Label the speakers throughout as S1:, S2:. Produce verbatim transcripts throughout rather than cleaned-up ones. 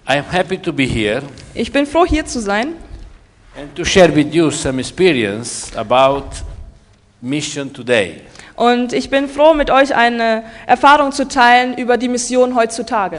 S1: I am happy to be here
S2: Ich bin froh, hier zu sein
S1: and to share with you some experience about mission today.
S2: und ich bin froh, mit euch eine Erfahrung zu teilen über die Mission heutzutage.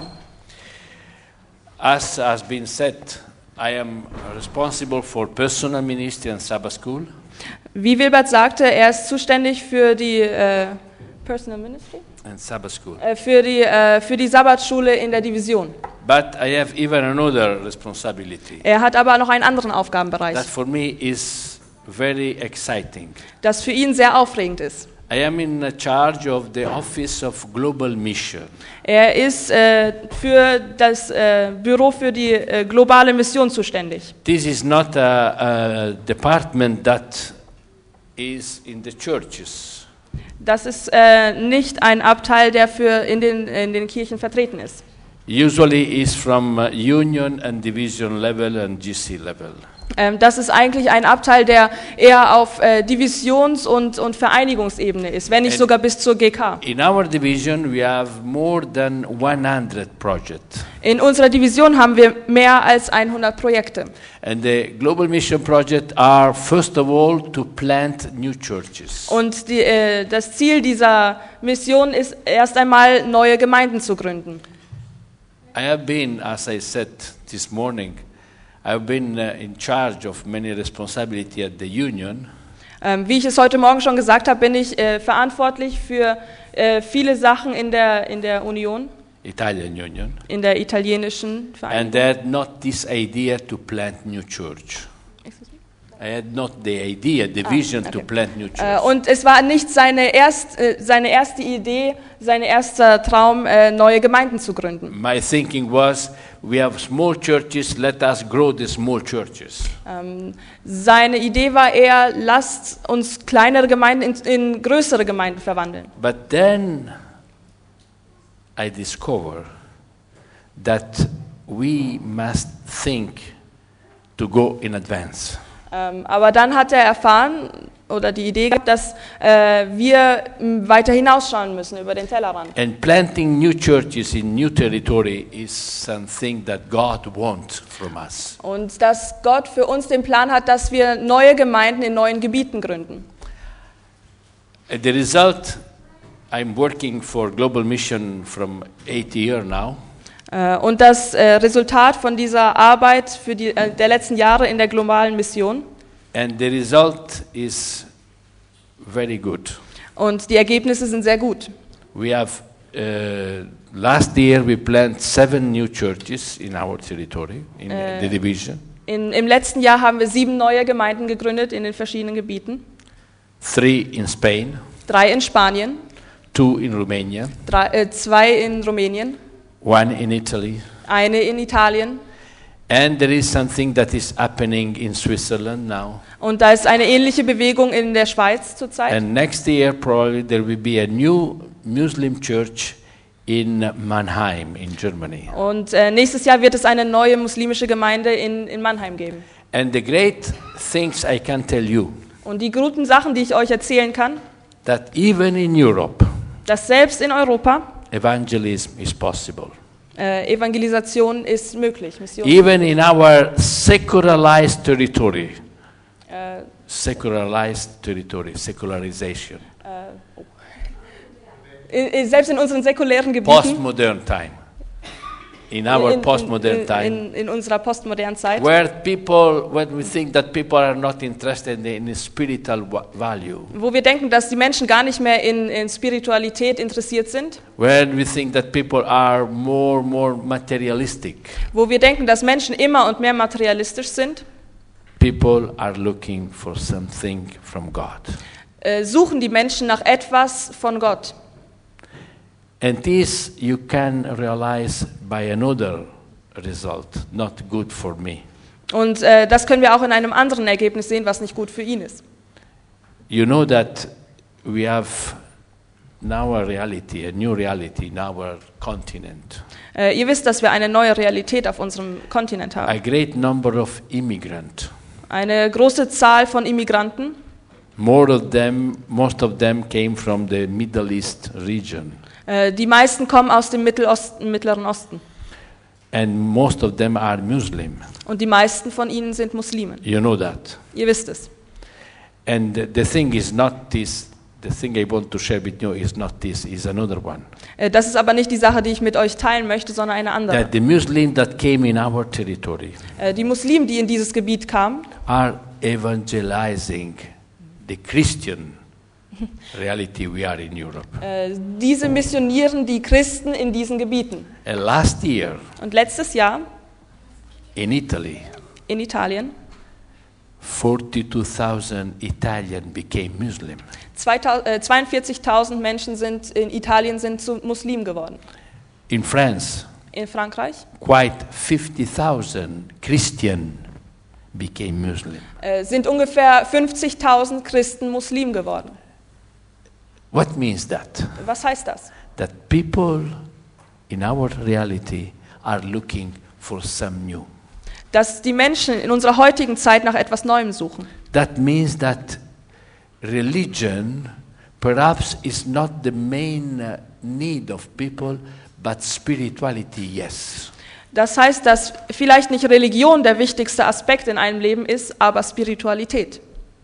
S1: As has been said, I am responsible for personal ministry and Sabbath school.
S2: Wie Wilbert sagte, er ist zuständig für die äh, Personal Ministry,
S1: And Sabbath school.
S2: äh, für die äh, für die Sabbatschule in der Division.
S1: But I have even another responsibility
S2: Er hat aber noch einen anderen
S1: that
S2: Aufgabenbereich,
S1: for me is very exciting.
S2: das für ihn sehr aufregend ist.
S1: I am in charge of the Office of Global Mission.
S2: Er ist äh, für das äh, Büro für die äh, globale Mission zuständig.
S1: This is not a, a department that is in the churches.
S2: Das ist äh, nicht ein Abteil, der für in den in den Kirchen vertreten ist.
S1: Usually is from uh, union and division level and G C level.
S2: Ähm, das ist eigentlich ein Abteil, der eher auf äh, Divisions- und, und Vereinigungsebene ist, wenn nicht
S1: And-
S2: sogar bis zur G K.
S1: In our division we have more than one hundred projects.
S2: In unserer Division haben wir mehr als hundert Projekte.
S1: And the Global Mission Project are first of all to plant new churches.
S2: Und die, äh, das Ziel dieser Mission ist erst einmal, neue Gemeinden zu gründen.
S1: I have been, as I said this morning, I've been uh, in charge of many responsibility at the union.
S2: Ähm, wie ich es heute Morgen schon gesagt habe, bin ich äh, verantwortlich für äh, viele Sachen in der, in der Union,
S1: Italian Union,
S2: in der italienischen
S1: and
S2: Vereinigung.
S1: they had not this idea to plant new church. I had not the idea, the vision to
S2: okay.
S1: plant new
S2: Äh,
S1: church.
S2: und es war nicht seine, erst, äh, seine erste Idee, sein erster Traum, äh, neue Gemeinden zu gründen.
S1: My thinking was, we have small churches, let us grow the small churches.
S2: Ähm, seine Idee war eher, lasst uns kleinere Gemeinden in, in größere Gemeinden verwandeln.
S1: But then I discover that we must think to go in advance.
S2: Ähm, aber dann hat er erfahren oder die Idee gehabt, dass äh, wir m, weiter hinausschauen müssen über den Tellerrand.
S1: And planting new churches in new territory is something that God wants from us.
S2: Und dass Gott für uns den Plan hat, dass wir neue Gemeinden in neuen Gebieten gründen.
S1: And the result, I'm working for Global Mission from eight years now.
S2: Äh, und das äh, Resultat von dieser Arbeit für die, äh, der letzten Jahre in der globalen Mission
S1: And the result is very good.
S2: und die Ergebnisse sind sehr gut.
S1: We have, uh, last year we planted seven new churches in our territory, in
S2: Uh,
S1: the division.
S2: In, Im letzten Jahr haben wir sieben neue Gemeinden gegründet in den verschiedenen Gebieten.
S1: Three in Spain,
S2: Drei in Spanien,
S1: two in Romania,
S2: drei, äh, zwei in Rumänien,
S1: one in Italy.
S2: eine in Italien.
S1: And there is something that is happening in Switzerland now.
S2: Und da ist eine ähnliche Bewegung in der Schweiz zurzeit.
S1: And next year probably there will be a new Muslim church in Mannheim in Germany.
S2: Und äh, nächstes Jahr wird es eine neue muslimische Gemeinde in, in Mannheim geben.
S1: And the great things I can tell you,
S2: Und die guten Sachen, die ich euch erzählen kann,
S1: that even in Europe,
S2: dass selbst in Europa
S1: evangelism is possible.
S2: äh, Evangelisation ist möglich. Mission.
S1: Even in our secularized territory,
S2: Äh,
S1: secularized territory, secularization,
S2: in, in, selbst in unseren säkulären Gebieten,
S1: postmodern time, in our
S2: in,
S1: postmodern
S2: in,
S1: time,
S2: in, in unserer postmodernen Zeit,
S1: where people, when we think that people are not interested in spiritual wa- value,
S2: wo wir denken, dass die Menschen gar nicht mehr in, in Spiritualität interessiert sind,
S1: when we think that people are more more materialistic,
S2: wo wir denken, dass Menschen immer und mehr materialistisch sind,
S1: people are looking for something from God.
S2: äh, suchen die Menschen nach etwas von Gott.
S1: And this you can realize by another result, not good for me.
S2: Und äh, das können wir auch in einem anderen Ergebnis sehen, was nicht gut für ihn ist.
S1: You know that we have now a reality, a new reality in our continent.
S2: Äh, ihr wisst, dass wir eine neue Realität auf unserem Kontinent
S1: A
S2: haben.
S1: great number of immigrants.
S2: Eine große Zahl von Immigranten.
S1: More of them, most of them came from the Middle East region.
S2: Äh, die meisten kommen aus dem Mittelosten, Mittleren Osten.
S1: And most of them are Muslim.
S2: Und die meisten von ihnen sind Muslimen.
S1: You know that.
S2: Ihr wisst es.
S1: And the thing is not this, the thing I want to share with you is not this, is another one.
S2: Äh, Das ist aber nicht die Sache, die ich mit euch teilen möchte, sondern eine andere.
S1: That the Muslims that came in our territory
S2: Äh, Die Muslimen, die in dieses Gebiet kamen,
S1: are evangelizing the Christian reality we are in Europe.
S2: äh, diese missionieren die Christen in diesen Gebieten.
S1: And last year
S2: Und letztes Jahr
S1: in Italy,
S2: in Italien,
S1: forty-two thousand Italians became Muslim.
S2: zweitausend äh, zweiundvierzigtausend Menschen sind in Italien sind zu Muslim geworden.
S1: In France,
S2: In Frankreich
S1: quite fifty thousand Christians became Muslim.
S2: äh, sind ungefähr fünfzigtausend Christen Muslim geworden.
S1: What means that?
S2: Was heißt das?
S1: That people in our reality are looking for some new.
S2: Dass die Menschen in unserer heutigen Zeit nach etwas Neuem suchen.
S1: That means that religion perhaps is not the main uh, need of people, but spirituality, yes.
S2: Das heißt, dass vielleicht nicht Religion der wichtigste Aspekt in einem Leben ist, aber Spiritualität.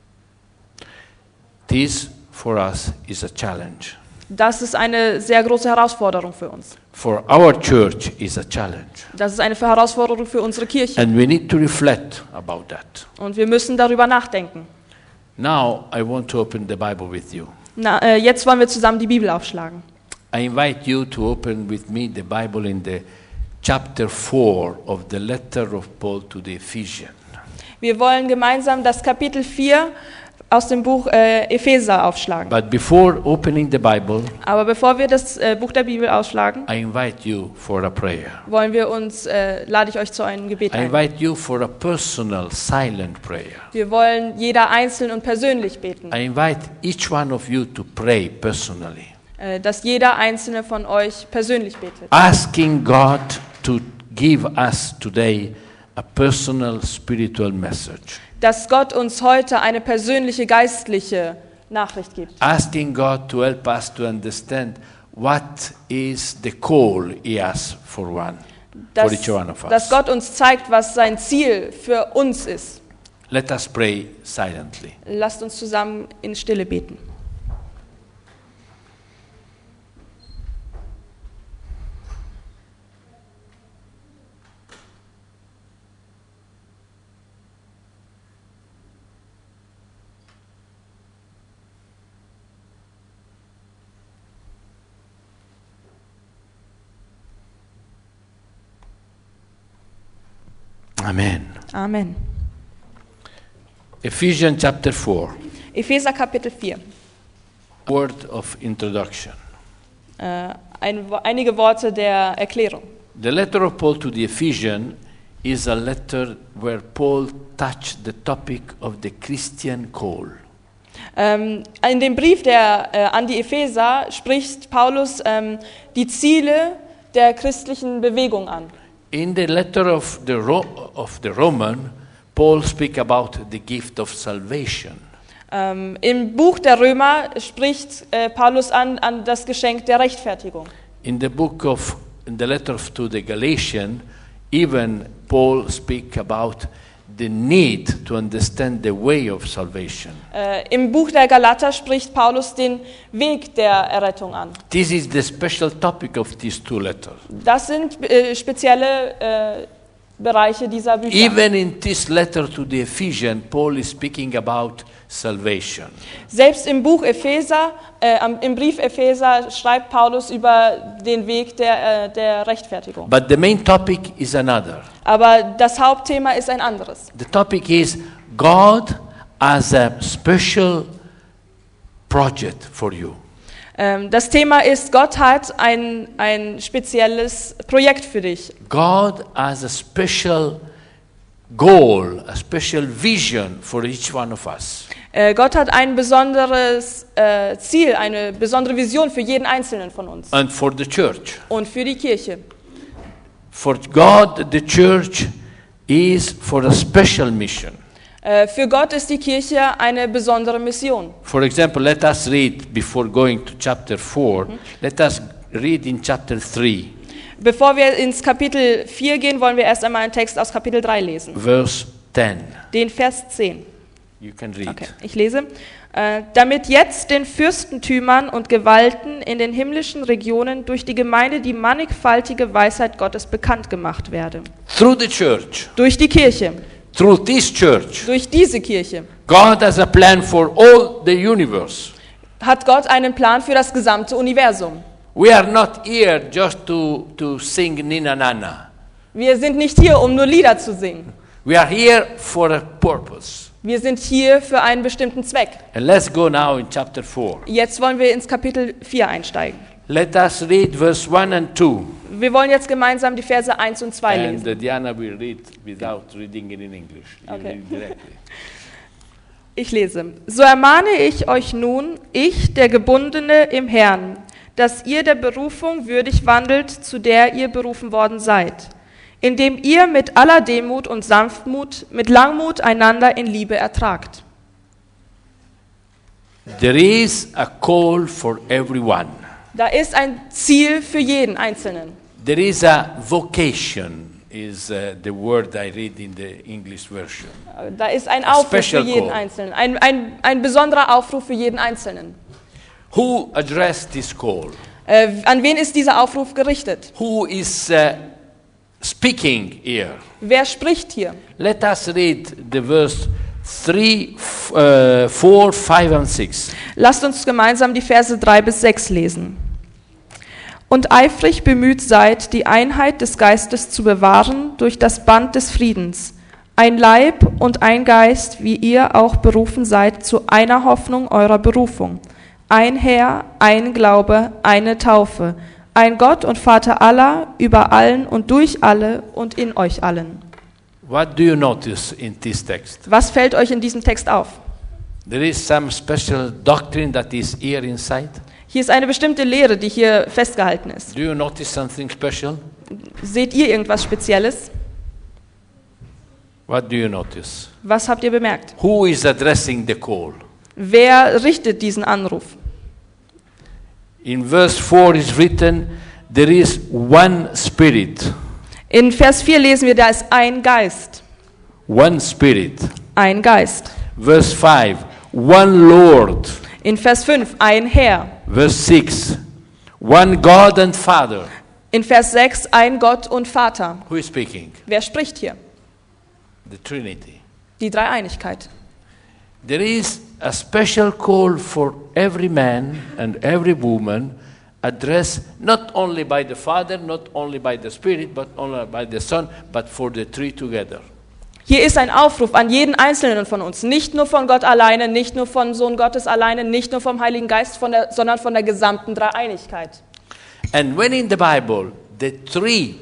S1: This for us is a challenge.
S2: Das ist eine sehr große Herausforderung für uns.
S1: For our church is a challenge.
S2: Das ist eine Herausforderung für unsere Kirche.
S1: And we need to reflect about that.
S2: Und wir müssen darüber nachdenken.
S1: Now I want to open the Bible with you.
S2: Na, äh, jetzt wollen wir zusammen die Bibel aufschlagen.
S1: I invite you to open with me the Bible in the chapter four of the letter of Paul to the Ephesians.
S2: Wir wollen gemeinsam das Kapitel vier aus dem Buch äh, Epheser aufschlagen.
S1: But before opening the Bible,
S2: Aber bevor wir das äh, Buch der Bibel aufschlagen,
S1: I invite you for a prayer.
S2: wollen wir uns, äh, lade ich euch zu einem Gebet
S1: I
S2: ein.
S1: invite you for a personal, silent prayer.
S2: Wir wollen jeder einzeln und persönlich beten,
S1: I invite each one of you to pray personally,
S2: äh, dass jeder einzelne von euch persönlich betet.
S1: asking God to give us today a personal spiritual message,
S2: Dass Gott uns heute eine persönliche geistliche Nachricht gibt.
S1: asking God to help us to understand what is the call He has for one, for
S2: Dass,
S1: each one of
S2: dass
S1: us.
S2: Gott uns zeigt, was sein Ziel für uns ist.
S1: Let us pray silently.
S2: Lasst uns zusammen in Stille beten.
S1: Amen.
S2: Amen.
S1: Ephesians chapter four,
S2: Epheser Kapitel vier.
S1: word of introduction.
S2: Äh, ein, einige Worte der Erklärung.
S1: The letter of Paul to the Ephesians is a letter where Paul touched the topic of the Christian call.
S2: Ähm, in dem Brief der, äh, an die Epheser spricht Paulus ähm, die Ziele der christlichen Bewegung an.
S1: In the letter of the, Ro- of the Roman, Paul speaks about the gift of salvation.
S2: Ähm, Im Buch der Römer spricht äh, Paulus an, an das Geschenk der Rechtfertigung.
S1: In the book of, in the letter of, to the Galatians, even Paul speaks about the need to understand the way of salvation.
S2: Äh, Im Buch der Galater spricht Paulus den Weg der Errettung an.
S1: This is the special topic of these two letters.
S2: Das sind äh, spezielle äh, Bereiche dieser Bücher.
S1: Even in this letter to the Ephesians, Paul is speaking about salvation.
S2: Selbst im Buch Epheser, äh, am- im Brief Epheser schreibt Paulus über den Weg der, äh, der Rechtfertigung.
S1: But the main topic is another.
S2: Aber das Hauptthema ist ein anderes.
S1: The topic is God has a special project for you.
S2: Ähm, das Thema ist, Gott hat ein, ein spezielles Projekt für dich.
S1: God has a special goal, a special vision for each one of us.
S2: Äh, Gott hat ein besonderes äh, Ziel, eine besondere Vision für jeden Einzelnen von uns
S1: And for the church.
S2: und für die Kirche.
S1: For God, the church is for a special mission.
S2: Äh, für Gott ist die Kirche eine besondere Mission.
S1: For example, let us read, before going to chapter four, let us read in chapter three.
S2: Bevor wir ins Kapitel vier gehen, wollen wir erst einmal einen Text aus Kapitel drei lesen.
S1: verse ten.
S2: Den Vers zehn.
S1: You can read.
S2: Okay, ich lese. Äh, damit jetzt den Fürstentümern und Gewalten in den himmlischen Regionen durch die Gemeinde die mannigfaltige Weisheit Gottes bekannt gemacht werde.
S1: Through the church,
S2: Durch die Kirche,
S1: through this church,
S2: durch diese Kirche
S1: God has a plan for all the universe.
S2: hat Gott einen Plan für das gesamte Universum.
S1: We are not here just to, to sing Nina Nana.
S2: Wir sind nicht hier, um nur Lieder zu singen.
S1: We are here for a purpose.
S2: Wir sind hier für einen bestimmten Zweck.
S1: And let's go now in chapter four.
S2: Jetzt wollen wir ins Kapitel vier einsteigen.
S1: Let us read verse one and two.
S2: Wir wollen jetzt gemeinsam die Verse eins und zwei
S1: And
S2: lesen.
S1: uh, Diana will read without reading it in English. You
S2: Okay.
S1: read directly.
S2: Ich lese. So ermahne ich euch nun, ich, der Gebundene im Herrn, dass ihr der Berufung würdig wandelt, zu der ihr berufen worden seid, indem ihr mit aller Demut und Sanftmut, mit Langmut einander in Liebe ertragt.
S1: There is a call for everyone.
S2: Da ist ein Ziel für jeden Einzelnen.
S1: There is a vocation, is uh, the word I read in the English version.
S2: Da ist ein
S1: A
S2: Aufruf für
S1: special
S2: jeden
S1: call.
S2: Einzelnen, ein, ein, ein besonderer Aufruf für jeden Einzelnen.
S1: Who addressed this call?
S2: Äh, an wen ist dieser Aufruf gerichtet?
S1: Who is uh, speaking here?
S2: Wer spricht hier?
S1: Let us read the verse three, f- uh, four, five, and six.
S2: Lasst uns gemeinsam die Verse drei bis sechs lesen. Und eifrig bemüht seid, die Einheit des Geistes zu bewahren durch das Band des Friedens. Ein Leib und ein Geist, wie ihr auch berufen seid, zu einer Hoffnung eurer Berufung. Ein Herr, ein Glaube, eine Taufe. Ein Gott und Vater aller, über allen und durch alle und in euch allen.
S1: What do you notice in this text?
S2: Was fällt euch in diesem Text auf?
S1: There is some special doctrine that is here inside.
S2: Hier ist eine bestimmte Lehre, die hier festgehalten ist.
S1: Do you notice something special?
S2: Seht ihr irgendwas Spezielles?
S1: What do you notice?
S2: Was habt ihr bemerkt?
S1: Who is addressing the call?
S2: Wer richtet diesen Anruf?
S1: In verse four is written, there is one spirit.
S2: In Vers vier lesen wir, da ist ein Geist.
S1: One spirit.
S2: Ein Geist.
S1: Verse five, one Lord.
S2: In Vers fünf, ein Herr.
S1: Verse six, one God and Father.
S2: In Vers sechs, ein Gott und Vater.
S1: Who is speaking?
S2: Wer spricht hier?
S1: The Trinity.
S2: Die Dreieinigkeit.
S1: There is a special call for every man and every woman addressed not only by the Father, not only by the Spirit, but only by the Son, but for the three together.
S2: Hier ist ein Aufruf an jeden Einzelnen von uns. Nicht nur von Gott alleine, nicht nur vom Sohn Gottes alleine, nicht nur vom Heiligen Geist, von der, sondern von der gesamten Dreieinigkeit.
S1: And when in the Bible the three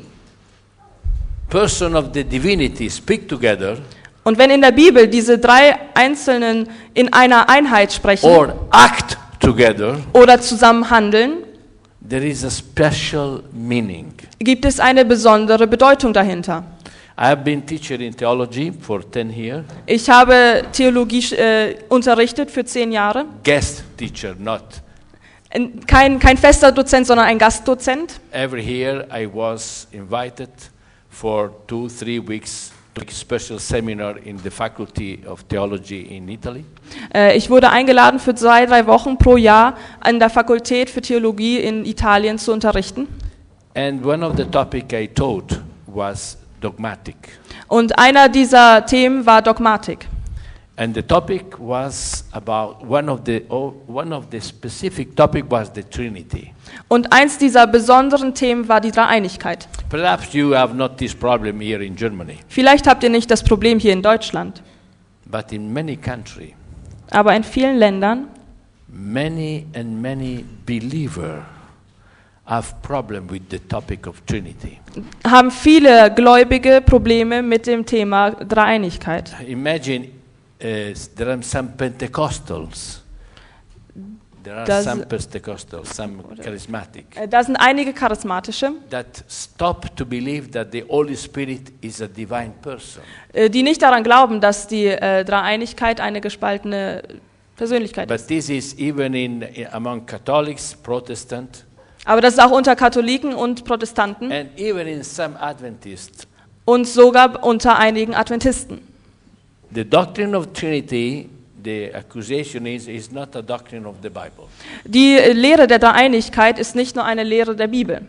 S1: persons of the divinity speak together,
S2: Und wenn in der Bibel diese drei Einzelnen in einer Einheit sprechen
S1: or act together,
S2: oder zusammen handeln,
S1: there is a special meaning.
S2: gibt es eine besondere Bedeutung dahinter.
S1: I have been teacher in theology for ten years,
S2: Ich habe Theologie äh, unterrichtet für zehn Jahre.
S1: guest teacher, not
S2: Ein- Kein, kein fester Dozent, sondern ein Gastdozent.
S1: every year. I was invited for two, three weeks to a special seminar in the Faculty of Theology in Italy.
S2: Äh, ich wurde eingeladen, für zwei, drei Wochen pro Jahr an der Fakultät für Theologie in Italien zu unterrichten.
S1: And one of the topic I taught was dogmatic.
S2: Und einer dieser Themen war Dogmatik.
S1: And the topic was about one of the oh, one of the specific topic was the Trinity.
S2: Und eins dieser besonderen Themen war die Dreieinigkeit.
S1: Perhaps you have not this problem here in Germany,
S2: Vielleicht habt ihr nicht das Problem hier in Deutschland,
S1: but in many countries,
S2: aber in vielen Ländern
S1: many and many believers have problem with the topic of Trinity.
S2: haben viele Gläubige Probleme mit dem Thema Dreieinigkeit.
S1: Imagine uh, there are some Pentecostals. There are
S2: Does-
S1: some Pentecostals, some charismatic,
S2: Äh, Da sind einige Charismatische,
S1: that stop to believe that the Holy Spirit is a divine person.
S2: äh, die nicht daran glauben, dass die äh, Dreieinigkeit eine gespaltene Persönlichkeit ist.
S1: But this is even in, in among Catholics, Protestant.
S2: Aber das ist auch unter Katholiken und Protestanten
S1: and even in some Adventists.
S2: und sogar unter einigen Adventisten.
S1: The doctrine of Trinity, the accusation is, is not a doctrine of the Bible.
S2: Die Lehre der Dreieinigkeit ist nicht nur eine Lehre der Bibel.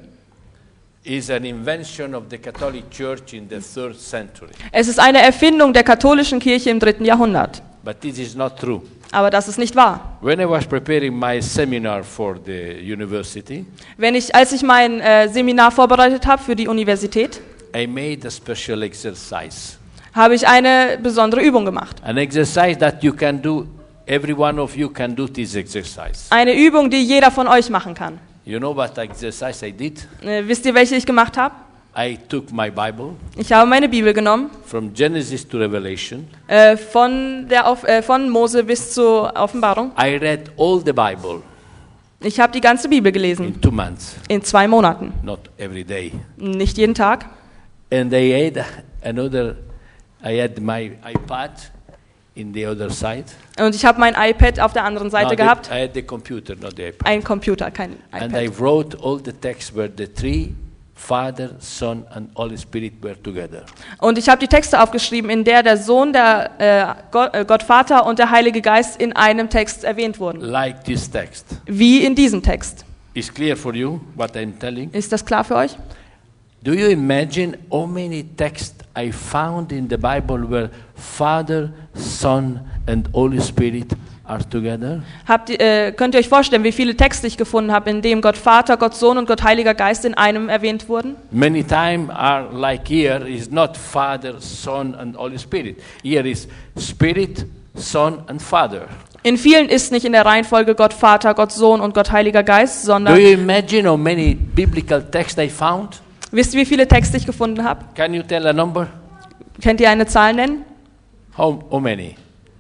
S1: It's an invention of the Catholic Church in the third century.
S2: Es ist eine Erfindung der katholischen Kirche im dritten Jahrhundert.
S1: But this is not true.
S2: Aber das ist nicht wahr.
S1: When I was preparing my seminar for the university,
S2: Wenn ich, als ich mein äh, Seminar vorbereitet habe für die Universität,
S1: I made a special exercise.
S2: habe ich eine besondere Übung gemacht.
S1: An exercise that you can do, every one of you can do this exercise.
S2: Eine Übung, die jeder von euch machen kann.
S1: You know what exercise I did?
S2: Äh, wisst ihr, welche ich gemacht habe?
S1: I took my Bible
S2: Ich habe meine Bibel genommen,
S1: from Genesis to Revelation.
S2: äh, von, der Auf, äh, von Mose bis zur Offenbarung.
S1: I read all the Bible
S2: Ich habe die ganze Bibel gelesen,
S1: in two months,
S2: in zwei Monaten.
S1: not every day.
S2: Nicht jeden Tag.
S1: And I had another, I had my iPad in the other side.
S2: Und ich habe mein iPad auf der anderen Seite
S1: No, the-
S2: gehabt.
S1: I had the computer, not the iPad.
S2: Ein Computer, kein
S1: And I
S2: iPad.
S1: wrote all the texts where the three, Father, Son, and Holy Spirit were together.
S2: Und ich habe die Texte aufgeschrieben, in der der Sohn, der äh, Gott, äh, Gott Vater und der Heilige Geist in einem Text erwähnt wurden.
S1: Like this text.
S2: Wie in diesem Text.
S1: Is clear for you what I'm telling?
S2: Ist das klar für euch?
S1: Do you imagine how many texts I found in the Bible where Father, Son, and Holy Spirit are together?
S2: Habt ihr, äh, könnt ihr euch vorstellen, wie viele Texte ich gefunden habe, in dem Gott Vater, Gott Sohn und Gott Heiliger Geist in einem erwähnt wurden?
S1: Many times are like here is not Father, Son, and Holy Spirit. Here is Spirit, Son, and Father.
S2: In vielen ist nicht in der Reihenfolge Gott Vater, Gott Sohn und Gott Heiliger Geist,
S1: Do
S2: sondern
S1: you imagine how many biblical texts I found?
S2: wisst ihr, wie viele Texte ich gefunden habe?
S1: Can you tell a number?
S2: Könnt ihr eine Zahl nennen?
S1: How, how many?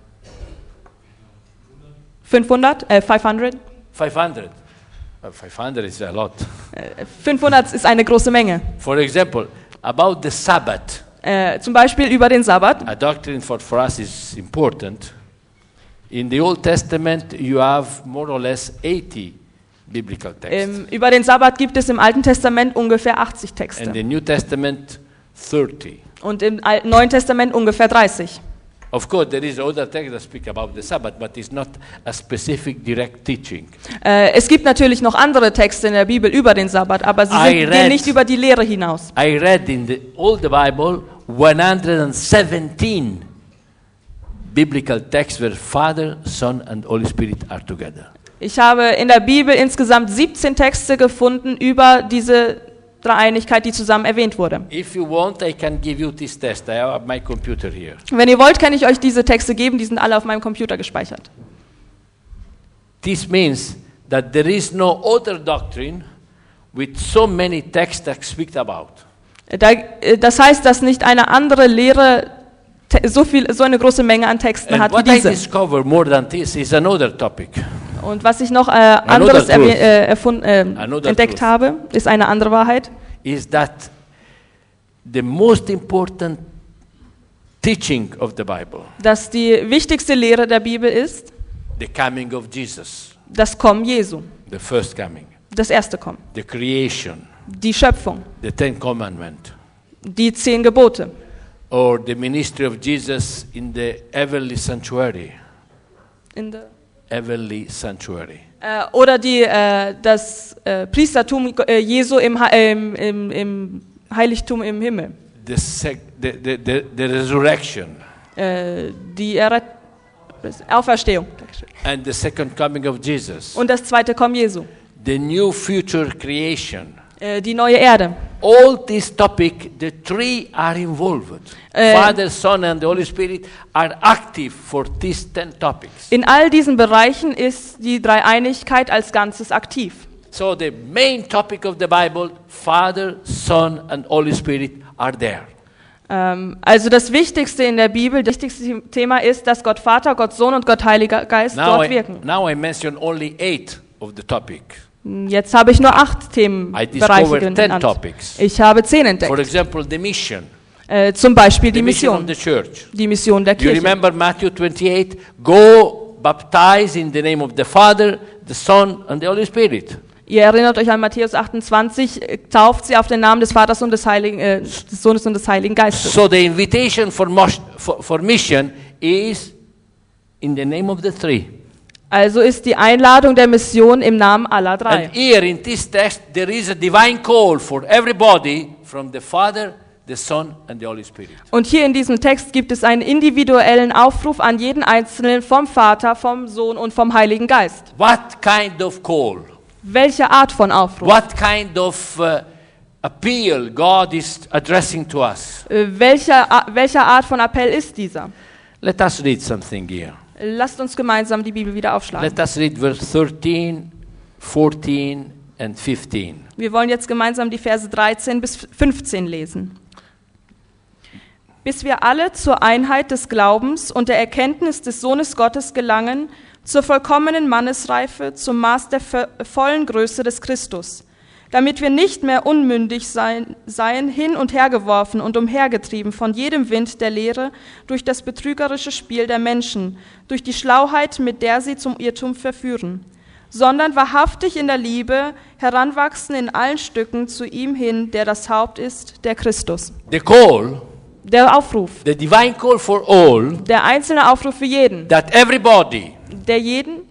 S2: fünfhundert? Äh, fünfhundert?
S1: five hundred. Uh, five hundred is a lot.
S2: Äh, fünfhundert ist eine große Menge.
S1: For example, about the Sabbath.
S2: Äh, zum Beispiel über den Sabbat.
S1: A doctrine for, for us is important. In the Old Testament, you have more or less eighty biblical texts.
S2: Ähm, über den Sabbat gibt es im Alten Testament ungefähr achtzig
S1: In
S2: Texte
S1: the New Testament, thirty.
S2: und im Al- Neuen Testament ungefähr dreißig.
S1: Of course, there is other texts that speak about the Sabbath, but it's not a specific direct teaching.
S2: Äh, es gibt natürlich noch andere Texte in der Bibel über den Sabbat, aber sie
S1: I
S2: sind,
S1: read-
S2: gehen nicht über die Lehre hinaus.
S1: I read in the Old Bible one hundred seventeen biblical texts where Father, Son, and Holy Spirit are together.
S2: Ich habe in der Bibel insgesamt siebzehn Texte gefunden über diese Dreieinigkeit, die zusammen erwähnt wurde.
S1: If you want, I can give you this test. I have my computer here.
S2: Wenn ihr wollt, kann ich euch diese Texte geben, die sind alle auf meinem Computer gespeichert.
S1: This means that there is no other doctrine with so many texts that speak about.
S2: Da, äh, das heißt, dass nicht eine andere Lehre te- so, viel, so eine große Menge an Texten
S1: And
S2: hat wie
S1: what I
S2: diese.
S1: discover more than this is another topic.
S2: Und was ich noch äh, anderes
S1: truth.
S2: erwäh- äh, erfund, äh,
S1: Another
S2: entdeckt
S1: truth.
S2: habe, ist eine andere Wahrheit.
S1: Is that the most important teaching of the Bible,
S2: Dass die wichtigste Lehre der Bibel ist,
S1: the coming of Jesus,
S2: das Kommen Jesu,
S1: the first coming,
S2: das erste Kommen,
S1: the creation,
S2: die Schöpfung,
S1: the Ten Commandments,
S2: die zehn Gebote
S1: or the ministry of Jesus in the heavenly sanctuary,
S2: in der,
S1: heavenly sanctuary.
S2: äh, oder die, äh, das äh, Priestertum äh, Jesu im, Ha- äh, im, im, im Heiligtum im Himmel,
S1: The, sec- the, the, the, the resurrection
S2: äh, die Erret Auferstehung
S1: and the second coming of Jesus,
S2: und das zweite Kommen Jesu,
S1: the new future creation.
S2: äh, die neue Erde.
S1: All this topic, the three are involved.
S2: Eh.
S1: Father, Son, and the Holy Spirit are active for these ten topics.
S2: In all diesen Bereichen ist die Dreieinigkeit als Ganzes aktiv.
S1: So the main topic of the Bible, Father, Son, and Holy Spirit are there.
S2: Ähm, also das Wichtigste in der Bibel, das wichtigste Thema ist, dass Gott Vater, Gott Sohn und Gott Heiliger Geist
S1: Now
S2: dort
S1: I,
S2: wirken.
S1: now I mention only eight of the topic.
S2: Jetzt habe ich nur acht
S1: I
S2: Themenbereiche
S1: discovered ten
S2: genannt.
S1: topics.
S2: Ich habe zehn
S1: For
S2: entdeckt.
S1: example, the mission,
S2: Äh, zum Beispiel
S1: the
S2: die
S1: mission of
S2: Mission,
S1: the church.
S2: die Mission der
S1: You
S2: Kirche.
S1: remember Matthew twenty-eight? Go baptize in the name of the Father, the Son, and the Holy Spirit.
S2: Ihr erinnert euch an Matthäus achtundzwanzig, äh, tauft sie auf den Namen des Vaters und des Heiligen, äh, des Sohnes und des Heiligen Geistes.
S1: So the invitation for, mos- for, for mission is in the name of the three.
S2: Also ist die Einladung der Mission im Namen aller drei.
S1: And here in this text there is a divine call for everybody from the Father, the Son and the Holy Spirit.
S2: Und hier in diesem Text gibt es einen individuellen Aufruf an jeden Einzelnen vom Vater, vom Sohn und vom Heiligen Geist.
S1: What kind of call?
S2: Welche Art von Aufruf?
S1: What kind of uh, appeal God is addressing to us?
S2: Äh, welche, welche Art von Appell ist dieser?
S1: Let us read something here.
S2: Lasst uns gemeinsam die Bibel wieder aufschlagen.
S1: Let us read verse thirteen, fourteen and fifteen.
S2: Wir wollen jetzt gemeinsam die Verse dreizehn bis fünfzehn lesen. Bis wir alle zur Einheit des Glaubens und der Erkenntnis des Sohnes Gottes gelangen, zur vollkommenen Mannesreife, zum Maß der vollen Größe des Christus, damit wir nicht mehr unmündig sein, seien, hin und her geworfen und umhergetrieben von jedem Wind der Lehre, durch das betrügerische Spiel der Menschen, durch die Schlauheit, mit der sie zum Irrtum verführen, sondern wahrhaftig in der Liebe heranwachsen in allen Stücken zu ihm hin, der das Haupt ist, der Christus.
S1: The call,
S2: Der Aufruf,
S1: the divine call for all,
S2: der einzelne Aufruf für jeden,
S1: that everybody,
S2: der jeden,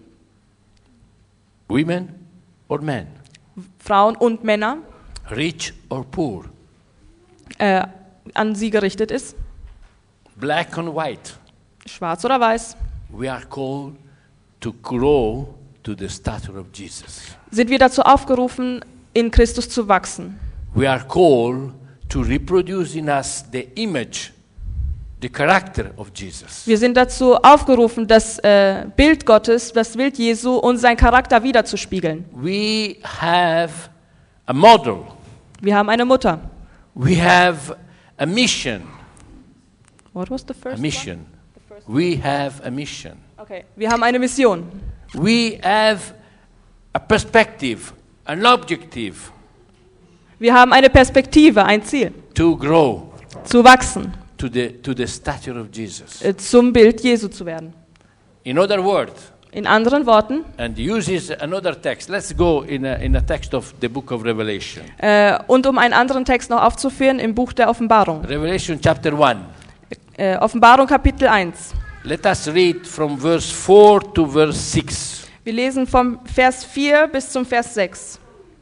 S1: women or men,
S2: Frauen und Männer,
S1: rich or poor,
S2: äh, an sie gerichtet ist,
S1: black and white,
S2: schwarz oder weiß,
S1: we are called to grow to the stature of Jesus.
S2: sind wir dazu aufgerufen, in Christus zu wachsen.
S1: We are called to reproduce in us the image, the character of Jesus.
S2: Wir sind dazu aufgerufen, das äh, Bild Gottes, das Bild Jesu und sein Charakter wiederzuspiegeln.
S1: We have a model.
S2: Wir haben eine Mutter.
S1: We have a mission.
S2: What was the
S1: A
S2: first
S1: mission. We have a mission.
S2: one? Okay, wir haben eine Mission.
S1: We have a perspective, an objective
S2: Wir haben eine Perspektive, ein Ziel,
S1: to grow
S2: zu wachsen,
S1: to the, to the stature of Jesus.
S2: äh, zum Bild Jesu zu werden.
S1: In other words,
S2: In anderen Worten,
S1: and uses another text. Let's go in a, in a text of the book of Revelation.
S2: äh, und um einen anderen Text noch aufzuführen, im Buch der Offenbarung.
S1: Revelation chapter one.
S2: Äh, Offenbarung Kapitel eins.
S1: Let us read from verse four to verse six.
S2: Wir lesen vom Vers vier bis zum Vers sechs.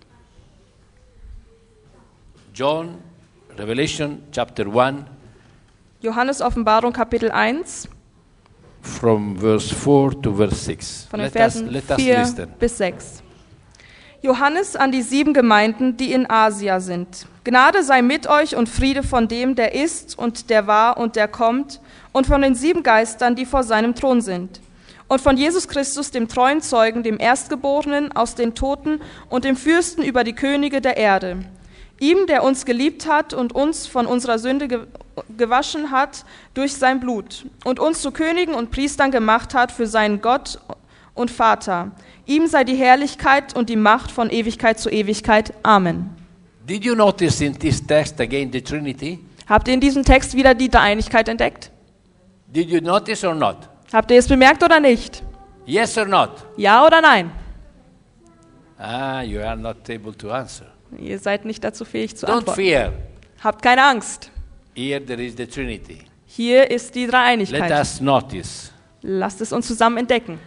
S1: John, Revelation chapter one,
S2: Johannes Offenbarung Kapitel eins,
S1: from verse four to verse six.
S2: von den
S1: Let us,
S2: Versen
S1: let us
S2: vier
S1: listen.
S2: bis sechs. Johannes an die sieben Gemeinden, die in Asia sind. Gnade sei mit euch und Friede von dem, der ist und der war und der kommt, und von den sieben Geistern, die vor seinem Thron sind. Und von Jesus Christus, dem treuen Zeugen, dem Erstgeborenen aus den Toten und dem Fürsten über die Könige der Erde. Ihm, der uns geliebt hat und uns von unserer Sünde ge- gewaschen hat durch sein Blut und uns zu Königen und Priestern gemacht hat für seinen Gott und Vater. Ihm sei die Herrlichkeit und die Macht von Ewigkeit zu Ewigkeit. Amen.
S1: Did you notice in this text again the Trinity?
S2: Habt ihr in diesem Text wieder die Dreieinigkeit entdeckt?
S1: Did you notice or not?
S2: Habt ihr es bemerkt oder nicht?
S1: Yes or not?
S2: Ja oder nein?
S1: Ah, you are not able to answer.
S2: Ihr seid nicht dazu fähig zu
S1: Don't
S2: antworten.
S1: fear.
S2: Habt keine Angst.
S1: Here there is the Trinity.
S2: Hier ist die
S1: Let
S2: Dreieinigkeit.
S1: us notice.
S2: Lasst es uns zusammen entdecken.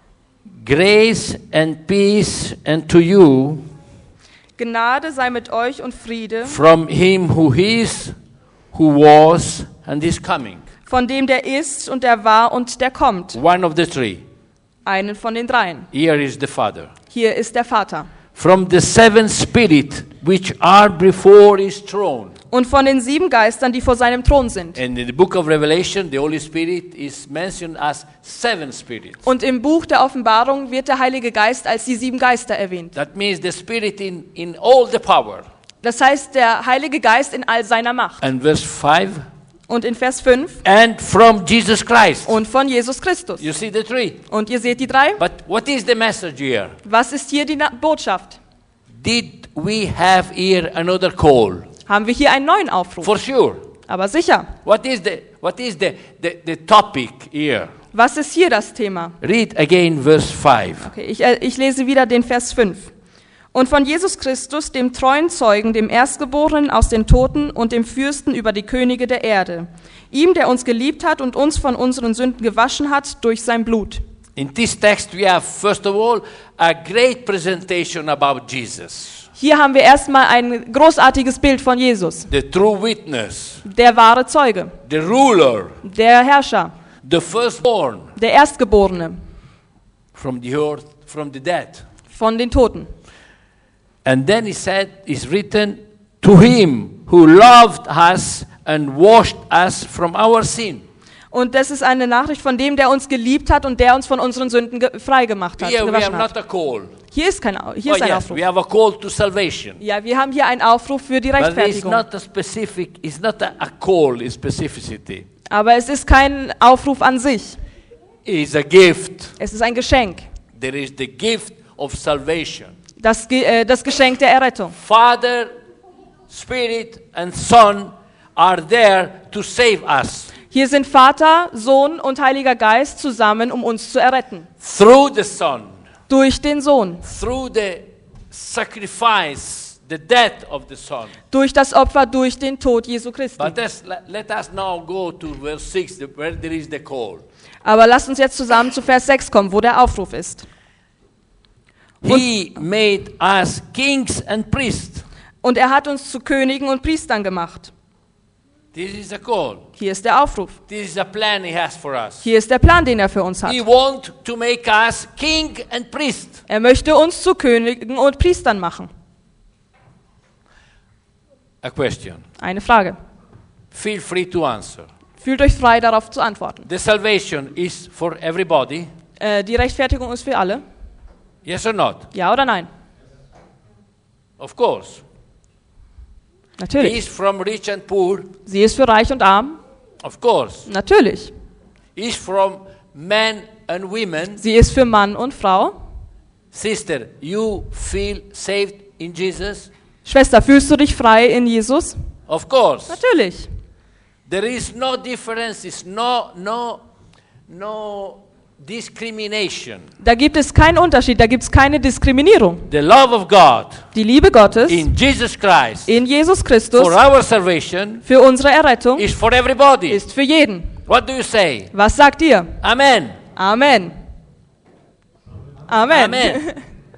S1: Grace and peace unto you
S2: Gnade sei mit euch und Friede
S1: from him who is, who was, and is coming.
S2: von dem, der ist und der war und der kommt.
S1: One of the three.
S2: Einen von den dreien.
S1: Here is the Father.
S2: Hier ist der Vater.
S1: From the seven spirits which are before his throne.
S2: Und von den sieben Geistern, die vor seinem Thron sind.
S1: And in the book of Revelation, the Holy Spirit is mentioned as seven spirits.
S2: Und im Buch der Offenbarung wird der Heilige Geist als die sieben Geister erwähnt.
S1: That means the Spirit in, in all the power.
S2: Das heißt, der Heilige Geist in all seiner Macht.
S1: And verse five,
S2: Und in Vers fünf,
S1: and from Jesus Christ.
S2: und von Jesus Christus.
S1: You see the three.
S2: Und ihr seht die drei.
S1: But what is the message here?
S2: Was ist hier die Na- Botschaft?
S1: Did we have here another call?
S2: Haben wir hier einen neuen Aufruf?
S1: For sure.
S2: Aber sicher.
S1: What is the what is the, the, the topic here?
S2: Was ist hier das Thema?
S1: Read again verse five.
S2: Okay, ich, äh, ich lese wieder den Vers fünf. Und von Jesus Christus, dem treuen Zeugen, dem Erstgeborenen aus den Toten und dem Fürsten über die Könige der Erde. Ihm, der uns geliebt hat und uns von unseren Sünden gewaschen hat durch sein Blut.
S1: In this text we have, first of all, a great presentation about Jesus.
S2: Hier haben wir erstmal ein großartiges Bild von Jesus.
S1: The true witness,
S2: Der wahre Zeuge,
S1: the ruler,
S2: der Herrscher,
S1: the firstborn
S2: der Erstgeborene
S1: from the earth, from the dead.
S2: von den Toten.
S1: And then he said, it's written, to him who loved us and washed us from our sin.
S2: Und das ist eine Nachricht von dem, der uns geliebt hat und der uns von unseren Sünden ge- frei gemacht hat,
S1: Here we have
S2: gewaschen
S1: not
S2: hat.
S1: a call.
S2: Hier ist kein Au- hier
S1: Oh
S2: ist ein
S1: yes,
S2: Aufruf.
S1: we have a call to salvation.
S2: Ja, wir haben hier einen Aufruf für die
S1: But it's
S2: Rechtfertigung.
S1: not a specific, it's not a, a call in specificity.
S2: Aber es ist kein Aufruf an sich.
S1: It's a gift.
S2: Es ist ein Geschenk.
S1: There is the gift of salvation.
S2: Das, Ge- äh, das Geschenk der Errettung.
S1: Father, Spirit, and Son are there to save us
S2: Hier sind Vater, Sohn und Heiliger Geist zusammen, um uns zu erretten.
S1: through the Son,
S2: Durch den Sohn.
S1: through the sacrifice, the death of the Son.
S2: Durch das Opfer, durch den Tod Jesu Christi.
S1: But let's, let, let us now go to verse six, the- where there is the call.
S2: Aber lasst uns jetzt zusammen zu Vers sechs kommen, wo der Aufruf ist.
S1: He made us kings and priests.
S2: Und er hat uns zu Königen und Priestern gemacht.
S1: This is a call.
S2: Hier ist der Aufruf.
S1: This is a plan he has for us.
S2: Hier ist der Plan, den er für uns hat.
S1: He wants to make us king and priest.
S2: Er möchte uns zu Königen und Priestern machen.
S1: A question.
S2: Eine Frage.
S1: Feel free to answer.
S2: Fühlt euch frei, darauf zu antworten.
S1: The salvation is for everybody?
S2: Äh, die Rechtfertigung ist für alle?
S1: Yes or not?
S2: Ja oder nein?
S1: Of course. He
S2: Natürlich.
S1: is from rich and poor?
S2: Sie ist für reich und arm?
S1: Of course.
S2: Natürlich.
S1: He is from men and women?
S2: Sie ist für Mann und Frau?
S1: Sister, you feel saved in Jesus?
S2: Schwester, fühlst du dich frei in Jesus?
S1: Of course.
S2: Natürlich.
S1: There is no differences, no, no, no discrimination.
S2: Da gibt es keinen Unterschied, da gibt es keine Diskriminierung.
S1: The love of God
S2: Die Liebe Gottes
S1: in Jesus Christ
S2: in Jesus Christus
S1: for our salvation
S2: für unsere Errettung
S1: is for everybody.
S2: ist für jeden.
S1: What do you say?
S2: Was sagt ihr?
S1: Amen.
S2: Amen. Amen.
S1: Amen.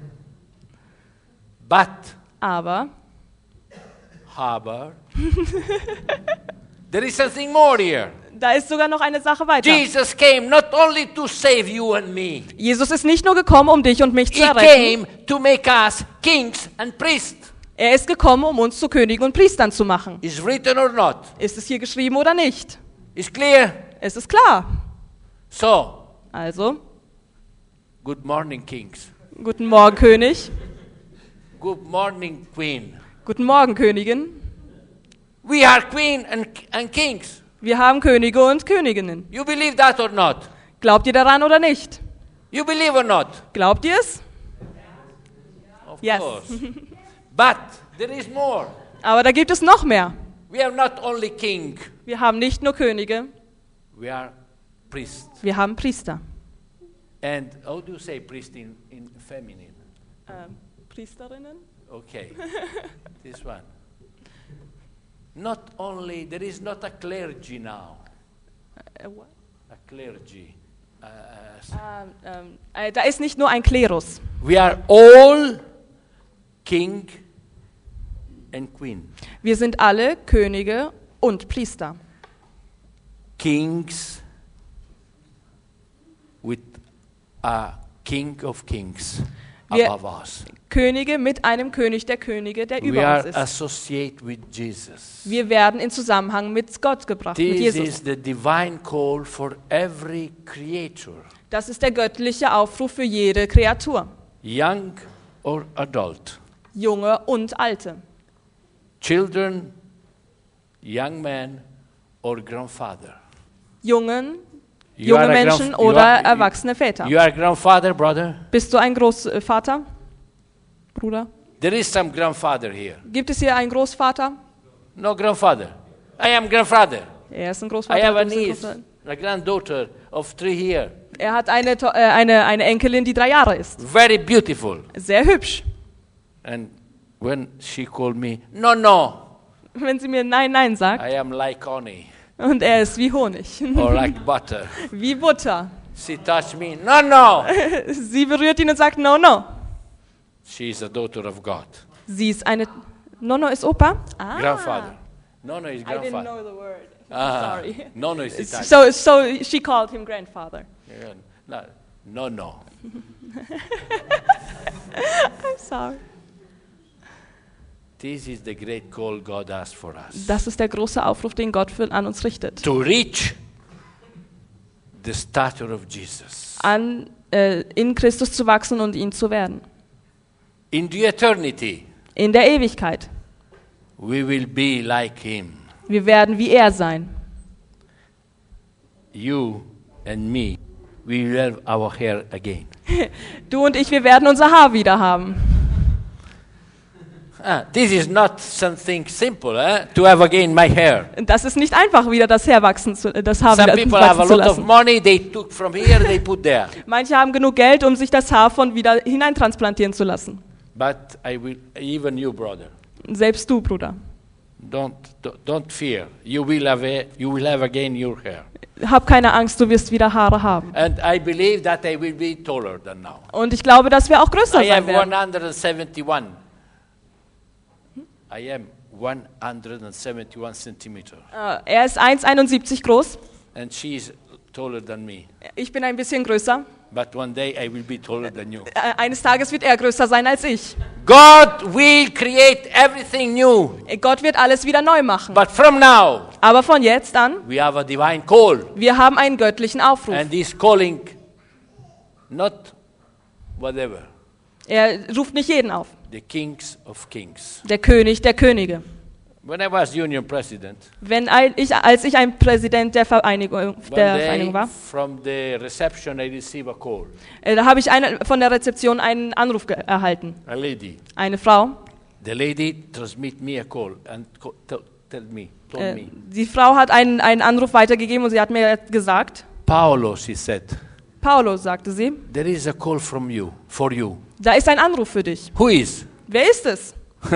S1: But,
S2: Aber
S1: aber, there is something more here.
S2: da ist sogar noch eine Sache weiter.
S1: Jesus came not only to save you and me.
S2: Jesus ist nicht nur gekommen, um dich und mich zu
S1: He
S2: erretten.
S1: came to make us kings and priests.
S2: Er ist gekommen, um uns zu Königen und Priestern zu machen.
S1: Is written or not?
S2: Ist es hier geschrieben oder nicht?
S1: It's clear.
S2: Es ist klar.
S1: So,
S2: Also,
S1: good morning, kings.
S2: guten Morgen, König.
S1: Good morning, queen.
S2: Guten Morgen, Königin.
S1: We are queen and, and kings.
S2: Wir haben Könige und Königinnen.
S1: You believe that or not?
S2: Glaubt ihr daran oder nicht?
S1: You believe or not?
S2: Glaubt ihr es?
S1: Of
S2: Yes.
S1: course. But there is more.
S2: Aber da gibt es noch mehr.
S1: We are not only king.
S2: Wir haben nicht nur Könige,
S1: We are priests.
S2: wir haben Priester.
S1: And how do you say priest in, in feminine?
S2: Ähm, Priesterinnen?
S1: Okay. This one. Not only, there is not a clergy now.
S2: Äh, what?
S1: A clergy. Uh, uh,
S2: Ähm, ähm, äh, da ist nicht nur ein Klerus.
S1: we are all king and queen.
S2: Wir sind alle Könige und Priester.
S1: Kings with a king of kings
S2: Wir-
S1: above us.
S2: Könige mit einem König der Könige, der
S1: We
S2: über
S1: are
S2: uns ist.
S1: associated with Jesus.
S2: Wir werden in Zusammenhang mit Gott gebracht, mit
S1: This
S2: Jesus.
S1: is the divine call for every creature,
S2: Das ist der göttliche Aufruf für jede Kreatur,
S1: young or adult,
S2: junge und alte,
S1: children, young men or grandfather.
S2: Jungen,
S1: You
S2: junge
S1: are a
S2: Menschen
S1: grandf- you
S2: oder
S1: are-
S2: erwachsene Väter.
S1: You are grandfather, brother?
S2: Bist du ein Großvater, Bruder?
S1: There is some grandfather here.
S2: Gibt es hier einen Großvater?
S1: No grandfather. I am grandfather.
S2: Er ist ein
S1: I
S2: Großvater.
S1: have a
S2: du bist ein
S1: niece,
S2: Großvater.
S1: a granddaughter of three years.
S2: Er hat eine, To- äh, eine, eine Enkelin, die drei Jahre ist.
S1: Very beautiful.
S2: Sehr hübsch.
S1: And when she called me, no, no,
S2: Wenn sie mir Nein, Nein sagt,
S1: I am like honey
S2: und er ist wie Honig,
S1: or like butter.
S2: wie Butter.
S1: She touched me, no, no.
S2: Sie berührt ihn und sagt, no, no.
S1: She is a daughter of God.
S2: Sie ist eine, Nono ist Opa? Ah.
S1: Grandfather. No, no, is
S2: I didn't
S1: grandfather.
S2: know the word.
S1: Ah,
S2: Sorry.
S1: no, no, is Italian.
S2: So, so she called him grandfather.
S1: Yeah, no, no, no.
S2: I'm sorry.
S1: This is the great call God has for us.
S2: Das ist der große Aufruf, den Gott für, an uns richtet.
S1: To reach the stature of Jesus.
S2: An, äh, in Christus zu wachsen und ihn zu werden.
S1: In the eternity,
S2: In der Ewigkeit.
S1: we will be like Him.
S2: Wir werden wie er sein.
S1: You and me, we will have our hair again.
S2: Du und ich, wir werden unser Haar wieder haben.
S1: Ah, this is not something simple, eh? To have again my hair.
S2: Das ist nicht einfach, wieder das Haar wachsen zu, das Haar
S1: Some
S2: wieder
S1: people have a
S2: wachsen zu
S1: lot of
S2: lassen.
S1: money, they took from here, they put there.
S2: Manche haben genug Geld, um sich das Haar von wieder hineintransplantieren zu lassen.
S1: But I will, even you, brother,
S2: Selbst du, Bruder.
S1: don't don't- don't fear. You will have a, you will have again your hair.
S2: Hab keine Angst, du wirst wieder Haare haben.
S1: And I believe that I will be taller than now.
S2: Und ich glaube, dass wir auch größer
S1: I
S2: sein
S1: have
S2: werden.
S1: one hundred seventy-one. I am one hundred seventy-one centimeter,
S2: Äh, Er ist eins Komma einundsiebzig groß.
S1: and she is taller than me.
S2: Ich bin ein bisschen größer.
S1: But one day I will be taller than you.
S2: Äh, Eines Tages wird er größer sein als ich.
S1: God will create everything new.
S2: Gott wird alles wieder neu machen.
S1: But from now,
S2: Aber von jetzt an,
S1: we have a divine call.
S2: wir haben einen göttlichen Aufruf.
S1: And this calling, not whatever,
S2: Er ruft nicht jeden auf.
S1: the kings of kings.
S2: Der König der Könige.
S1: When I was union president,
S2: Wenn ein- ich, als ich ein Präsident der Vereinigung,
S1: one
S2: der
S1: day
S2: Vereinigung war,
S1: from the reception I received a call.
S2: äh, da habe ich eine, von der Rezeption einen Anruf ge- erhalten.
S1: A lady.
S2: Eine Frau.
S1: The lady transmit me a call and co- tell, tell me, told
S2: Äh,
S1: me.
S2: die Frau hat einen, einen Anruf weitergegeben und sie hat mir gesagt,
S1: Paolo, she said,
S2: Paolo, sagte sie,
S1: there is a call from you, for you.
S2: da ist ein Anruf für dich.
S1: Who is?
S2: Wer ist es?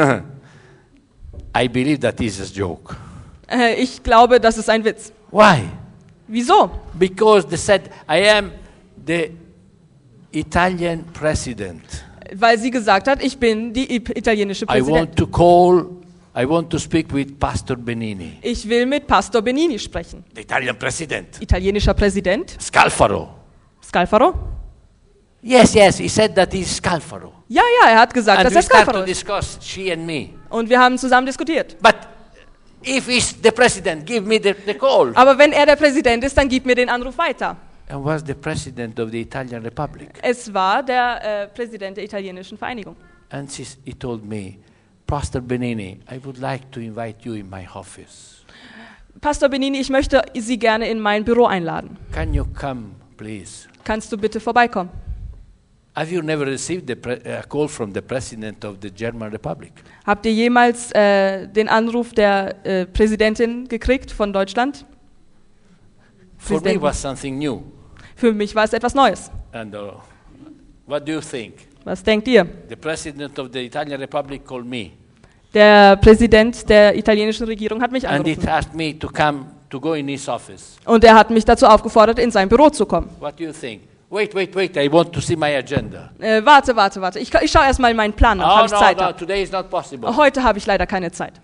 S1: I believe that is a joke.
S2: Äh, ich glaube, das ist ein Witz.
S1: Why?
S2: Wieso?
S1: Because they said, I am the Italian president.
S2: Weil sie gesagt hat, ich bin die i- italienische
S1: I want
S2: Präsidentin.
S1: to call, I want to speak with Pastor Benini,
S2: Ich will mit Pastor Benini sprechen.
S1: the Italian president.
S2: Italienischer Präsident.
S1: Scalfaro.
S2: Scalfaro?
S1: Yes, yes, he said that he's Scalfaro.
S2: Ja, ja, er hat gesagt,
S1: And
S2: dass
S1: we
S2: er
S1: start
S2: Scalfaro
S1: to
S2: ist.
S1: discuss, she and me.
S2: Und wir haben zusammen diskutiert.
S1: But if he's the president, give me the, the call.
S2: Aber wenn er der Präsident ist, dann gib mir den Anruf weiter.
S1: And was the president of the Italian Republic.
S2: Es war der äh, Präsident der italienischen Vereinigung.
S1: And she, he told me, Pastor Benini, I would like to invite you in my office.
S2: Pastor Benini, ich möchte Sie gerne in mein Büro einladen.
S1: Can you come, please?
S2: Kannst du bitte vorbeikommen?
S1: Have you never received the pre- a call from the president of the German Republic?
S2: Habt ihr jemals äh, den Anruf der äh, Präsidentin gekriegt von Deutschland?
S1: For me, it
S2: Präsidentin.
S1: was something new.
S2: Für mich war es etwas Neues.
S1: And uh, what do you think?
S2: Was denkt ihr?
S1: The president of the Italian Republic called me,
S2: Der Präsident der italienischen Regierung hat mich
S1: and he
S2: angerufen.
S1: asked me to come to go in his office.
S2: Und er hat mich dazu aufgefordert, in sein Büro zu kommen.
S1: What do you think? Wait, wait, wait! I want to see my agenda.
S2: Äh, warte, warte, warte. Ich, ich schaue erstmal meinen Plan nach,
S1: Oh
S2: ob ich
S1: no,
S2: Zeit
S1: no!
S2: habe.
S1: Today is not possible.
S2: Heute habe ich leider keine Zeit.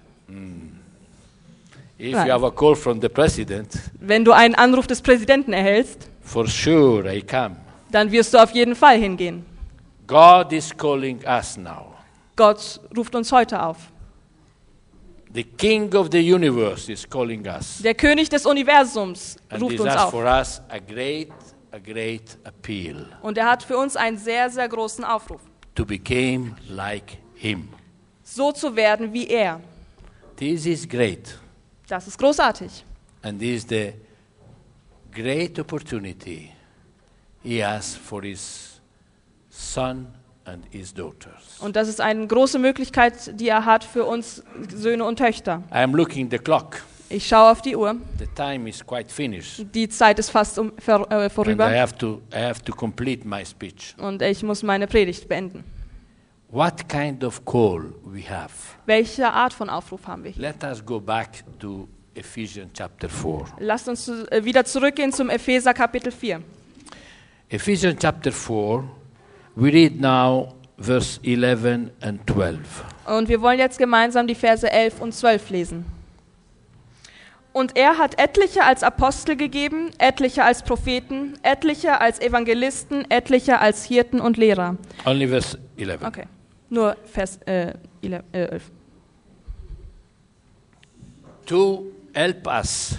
S1: If
S2: Right.
S1: you have a call from the president,
S2: Wenn du einen Anruf des Präsidenten erhältst,
S1: for sure I come.
S2: dann wirst du auf jeden Fall hingehen.
S1: God is calling us now.
S2: Gott ruft uns heute auf.
S1: The King of the universe is calling us,
S2: Der König des Universums
S1: and
S2: ruft
S1: this
S2: uns
S1: has
S2: auf.
S1: for us a great, a great appeal
S2: Und er hat für uns einen sehr, sehr großen Aufruf.
S1: to become like Him.
S2: So zu werden wie er.
S1: This is great.
S2: Das ist großartig.
S1: And this is the great opportunity He has for His son and His daughters.
S2: Und das ist eine große Möglichkeit, die er hat für uns Söhne und Töchter.
S1: I am looking the clock.
S2: Ich schaue auf die Uhr.
S1: The time is quite finished.
S2: Die Zeit ist fast um, ver, äh,
S1: And I
S2: vorüber.
S1: have to, I have to complete my speech.
S2: Und ich muss meine Predigt beenden.
S1: what kind of call we have.
S2: Welche Art von Aufruf haben wir hier?
S1: Let us go back to Ephesians chapter four.
S2: Lasst uns zu, äh, wieder zurückgehen zum Epheser Kapitel vier.
S1: Ephesians chapter four, we read now verse eleven and twelve.
S2: Und wir wollen jetzt gemeinsam die Verse elf und zwölf lesen. Und er hat etliche als Apostel gegeben, etliche als Propheten, etliche als Evangelisten, etliche als Hirten und Lehrer.
S1: Only verse eleven.
S2: Okay, nur Vers äh, elf.
S1: To help us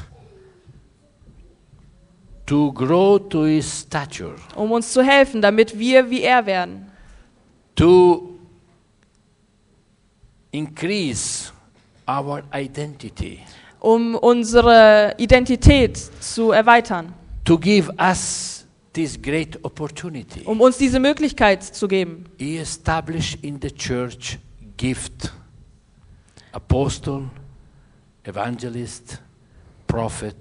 S1: to grow to his stature,
S2: Um uns zu helfen, damit wir wie er werden.
S1: to increase our identity,
S2: Um unsere Identität zu erweitern.
S1: to give us this great opportunity.
S2: Um uns diese Möglichkeit zu geben.
S1: He established in the church gift, apostle, evangelist, prophet,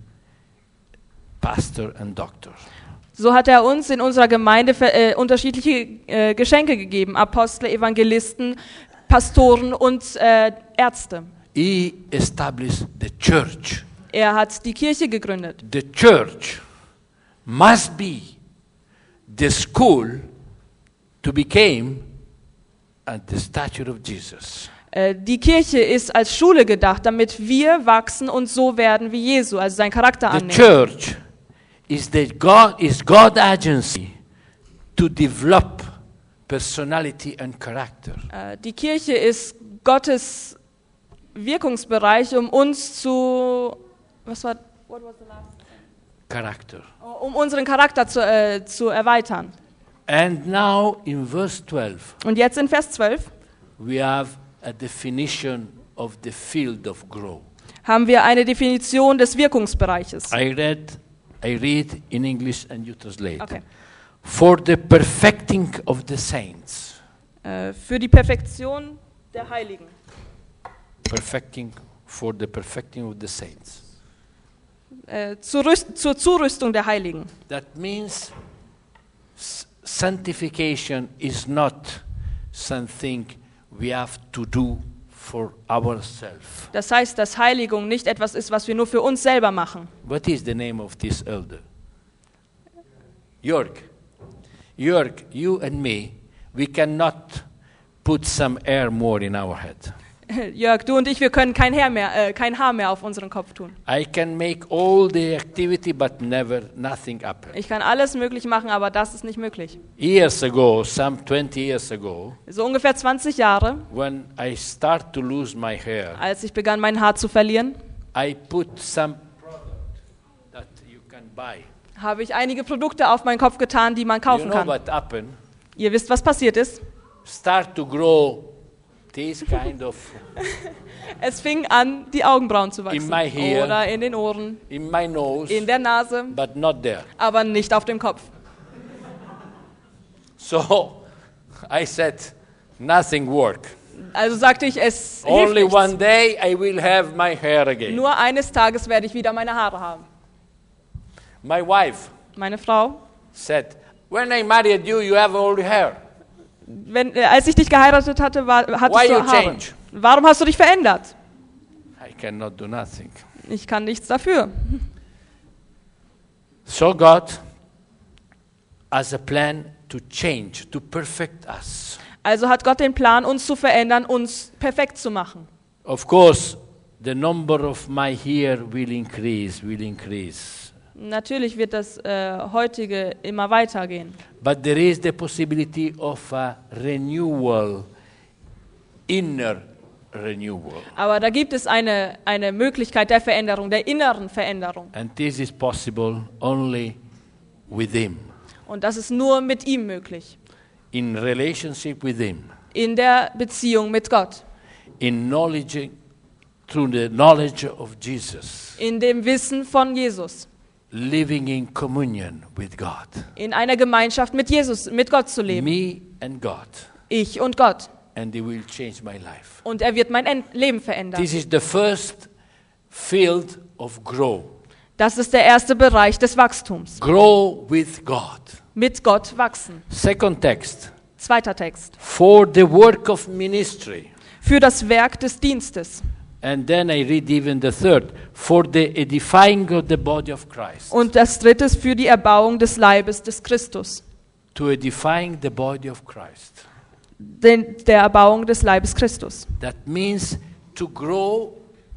S1: pastor and doctor.
S2: So hat er uns in unserer Gemeinde äh, unterschiedliche äh, Geschenke gegeben. Apostel, Evangelisten, Pastoren und äh, Ärzte.
S1: He established the church.
S2: Er hat die Kirche gegründet.
S1: The church must be the school to become at the stature of Jesus.
S2: Äh, die Kirche ist als Schule gedacht, damit wir wachsen und so werden wie Jesu, also seinen Charakter
S1: The
S2: annehmen.
S1: church is the God is God's agency to develop personality and character.
S2: Äh, die Kirche ist Gottes Wirkungsbereich, um uns zu, was war, what was the last?
S1: Character.
S2: Um unseren Charakter zu, äh, zu erweitern.
S1: And now in verse twelve,
S2: Und jetzt in Vers zwölf
S1: we have a definition of the field of growth.
S2: haben wir eine Definition des Wirkungsbereiches.
S1: I read, I read in English and you translate.
S2: Okay.
S1: For the perfecting of the saints.
S2: Äh, für die Perfektion der Heiligen.
S1: Perfecting for the perfecting of the saints.
S2: Äh, zur, Rüst, zur Zurüstung der Heiligen.
S1: That means s- sanctification is not something we have to do for ourselves.
S2: Das heißt, dass Heiligung nicht etwas ist, was wir nur für uns selber machen.
S1: What is the name of this elder? Jörg. Jörg, you and me, we cannot put some air more in our head.
S2: Jörg, du und ich, wir können kein Haar mehr, äh, kein Haar mehr auf unseren Kopf tun.
S1: I can make all the activity, but never nothing happen.
S2: Ich kann alles möglich machen, aber das ist nicht möglich.
S1: Years ago, some twenty years ago,
S2: So ungefähr zwanzig Jahre,
S1: when I start to lose my hair,
S2: als ich begann, mein Haar zu verlieren,
S1: I put some product that you can buy.
S2: habe ich einige Produkte auf meinen Kopf getan, die man
S1: You
S2: kaufen
S1: know
S2: kann.
S1: what happened?
S2: Ihr wisst, was passiert ist?
S1: Start to grow this kind of
S2: Es fing an, die Augenbrauen zu
S1: In
S2: wachsen.
S1: my hair.
S2: Oder in den Ohren,
S1: in my nose,
S2: in der Nase,
S1: but not there.
S2: aber nicht auf dem Kopf.
S1: So I said, nothing work.
S2: Also sagte ich, es
S1: Only
S2: hilft
S1: one
S2: nichts.
S1: day I will have my hair again.
S2: Nur eines Tages werde ich wieder meine Haare haben.
S1: My wife
S2: Meine Frau,
S1: said, when I married you, you have all the hair.
S2: wenn, äh, als ich dich geheiratet hatte, war, hattest
S1: Why
S2: du
S1: you
S2: Haare.
S1: change?
S2: Warum hast du dich verändert?
S1: I cannot do nothing.
S2: Ich kann nichts dafür.
S1: So God has a plan to change, to perfect us.
S2: Also hat Gott den Plan, uns zu verändern, uns perfekt zu machen.
S1: Of course, the number of my hair will increase, will increase.
S2: Natürlich wird das äh, heutige immer weitergehen.
S1: But there is the possibility of a renewal, inner renewal.
S2: Aber da gibt es eine, eine Möglichkeit der Veränderung, der inneren Veränderung.
S1: And this is possible only with Him,
S2: Und das ist nur mit ihm möglich.
S1: in relationship with Him,
S2: In der Beziehung mit Gott.
S1: in knowledge, through the knowledge of Jesus,
S2: In dem Wissen von Jesus.
S1: living in communion with God.
S2: In einer Gemeinschaft mit Jesus, mit Gott zu leben.
S1: Me and God,
S2: Ich und Gott.
S1: and He will change my life.
S2: Und er wird mein En- Leben verändern.
S1: This is the first field of grow.
S2: Das ist der erste Bereich des Wachstums.
S1: Grow with God.
S2: Mit Gott wachsen.
S1: Second text,
S2: Zweiter Text.
S1: For the work of ministry.
S2: Für das Werk des Dienstes.
S1: And then I read even the third. For the edifying of the body of Christ.
S2: Und das dritte ist für die Erbauung des Leibes des Christus.
S1: To edifying the body of Christ.
S2: Den, der Erbauung des Leibes Christus.
S1: That means to grow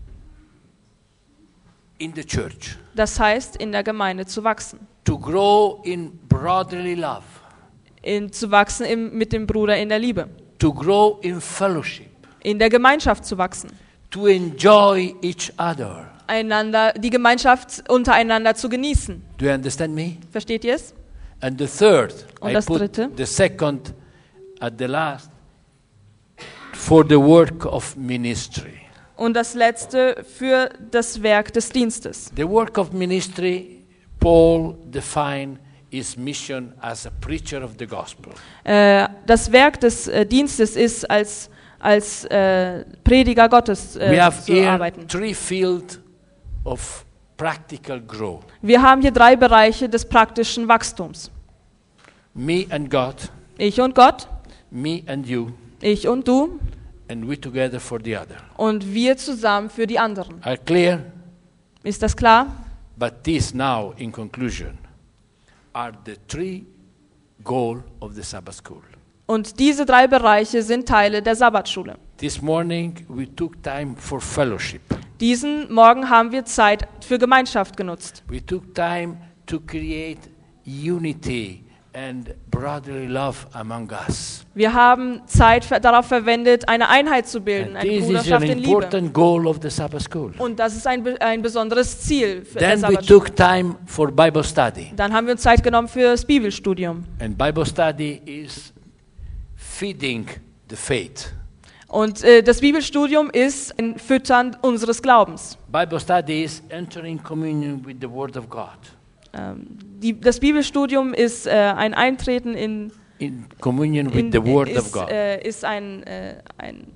S1: in the church.
S2: Das heißt, in der Gemeinde zu wachsen.
S1: To grow in brotherly love.
S2: In, zu wachsen im, mit dem Bruder in der Liebe.
S1: To grow in fellowship.
S2: In der Gemeinschaft zu wachsen.
S1: To enjoy each other.
S2: Einander, die Gemeinschaft untereinander zu genießen.
S1: Do you understand me?
S2: Versteht ihr es?
S1: And the third,
S2: Und
S1: I
S2: das
S1: put
S2: dritte?
S1: the second at the last, for the work of ministry.
S2: Und das letzte für das Werk des Dienstes.
S1: The work of ministry, Paul defined his mission as a preacher of the gospel.
S2: Äh, das Werk des äh, Dienstes ist als als äh, Prediger Gottes
S1: We
S2: äh,
S1: have
S2: zu
S1: here
S2: arbeiten.
S1: three fields of practical growth.
S2: Wir haben hier drei Bereiche des praktischen Wachstums.
S1: Me and God,
S2: Ich und Gott,
S1: me and you,
S2: ich und du
S1: and we together for the other.
S2: und wir zusammen für die anderen.
S1: Are clear?
S2: Ist das klar?
S1: But this now, in conclusion, are the three goals of the Sabbath school.
S2: Und diese drei Bereiche sind Teile der Sabbatschule.
S1: This morning we took time for fellowship.
S2: Diesen Morgen haben wir Zeit für Gemeinschaft genutzt.
S1: We took time to create unity and brotherly love among us.
S2: Wir haben Zeit ver- darauf verwendet, eine Einheit zu bilden,
S1: And
S2: eine
S1: this is
S2: Bruderschaft
S1: an
S2: in Liebe.
S1: important goal of the Sabbath school.
S2: Und das ist ein, be- ein besonderes Ziel für der
S1: Then we
S2: Sabbatschule.
S1: took time for Bible study.
S2: Dann haben wir uns Zeit genommen für das Bibelstudium.
S1: And Bible study is feeding the faith.
S2: Und äh, das Bibelstudium ist ein Füttern unseres Glaubens.
S1: Bible study is entering communion with the Word of God.
S2: Ähm, die, das Bibelstudium ist äh, ein Eintreten in,
S1: In communion with
S2: in
S1: the Word of
S2: ist,
S1: God.
S2: äh, ist ein, äh, ein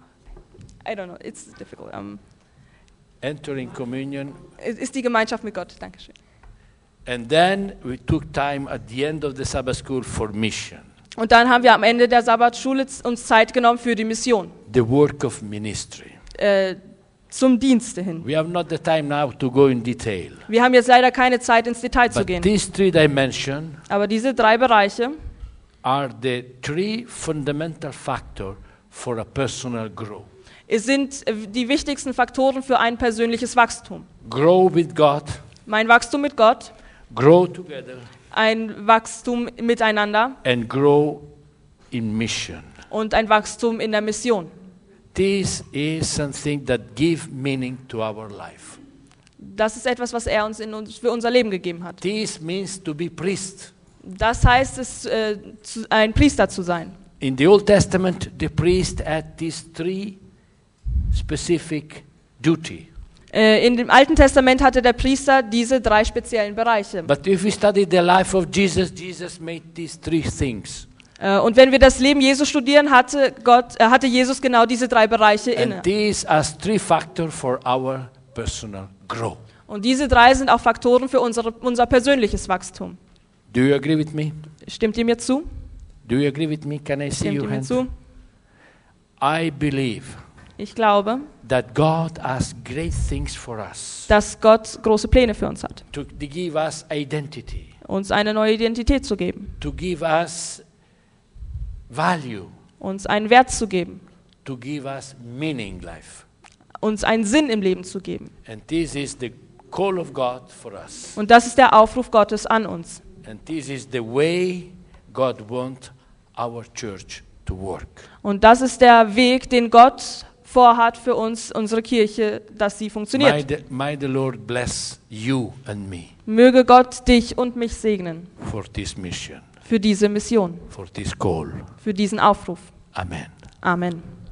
S2: I don't know, it's difficult. Um,
S1: Entering communion.
S2: ist die Gemeinschaft mit Gott. Dankeschön.
S1: And then we took time at the end of the Sabbath school for mission.
S2: Und dann haben wir am Ende der Sabbatschule z- uns Zeit genommen für die Mission,
S1: The work of ministry.
S2: äh, zum Dienste hin.
S1: We have not the time now to go in detail.
S2: Wir haben jetzt leider keine Zeit, ins Detail zu
S1: But
S2: gehen.
S1: these three dimensions
S2: Aber diese drei Bereiche
S1: are the three fundamental factors for a personal growth.
S2: es sind äh, die wichtigsten Faktoren für ein persönliches Wachstum.
S1: Grow with God,
S2: Mein Wachstum mit Gott,
S1: grow together,
S2: ein Wachstum miteinander
S1: and grow in mission.
S2: und ein Wachstum in der Mission.
S1: This is something that gives meaning to our life.
S2: Das ist etwas, was er uns, in uns für unser Leben gegeben hat.
S1: This means to be priest.
S2: Das heißt es, äh, zu, ein Priester zu sein.
S1: In the Old Testament, the priest had these three specific duty.
S2: Äh, in dem Alten Testament hatte der Priester diese drei speziellen Bereiche.
S1: But if we study the life of Jesus, Jesus made these three things.
S2: Äh, und wenn wir das Leben Jesu studieren, hatte, Gott, äh, hatte Jesus genau diese drei Bereiche inne.
S1: And these are three factors for our personal growth.
S2: Und diese drei sind auch Faktoren für unsere, unser persönliches Wachstum.
S1: Do you agree with me?
S2: Stimmt ihr mir zu?
S1: Do you agree with me? Can I see
S2: Stimmt
S1: your
S2: ihr mir
S1: hand?
S2: zu?
S1: I believe
S2: Ich glaube,
S1: that God has great things for us
S2: dass Gott große Pläne für uns hat,
S1: to, to give us identity,
S2: uns eine neue Identität zu geben,
S1: to give us value,
S2: uns einen Wert zu geben,
S1: to give us meaning life.
S2: uns einen Sinn im Leben zu geben.
S1: And this is the call of God for us.
S2: Und das ist der Aufruf Gottes an uns.
S1: And this is the way God wants our church to work.
S2: Und das ist der Weg, den Gott vorhat für uns, unsere Kirche, dass sie
S1: May
S2: funktioniert.
S1: the, may the Lord bless you and me
S2: Möge Gott dich und mich segnen
S1: for this mission,
S2: für diese Mission,
S1: for this call.
S2: für diesen Aufruf.
S1: Amen.
S2: Amen.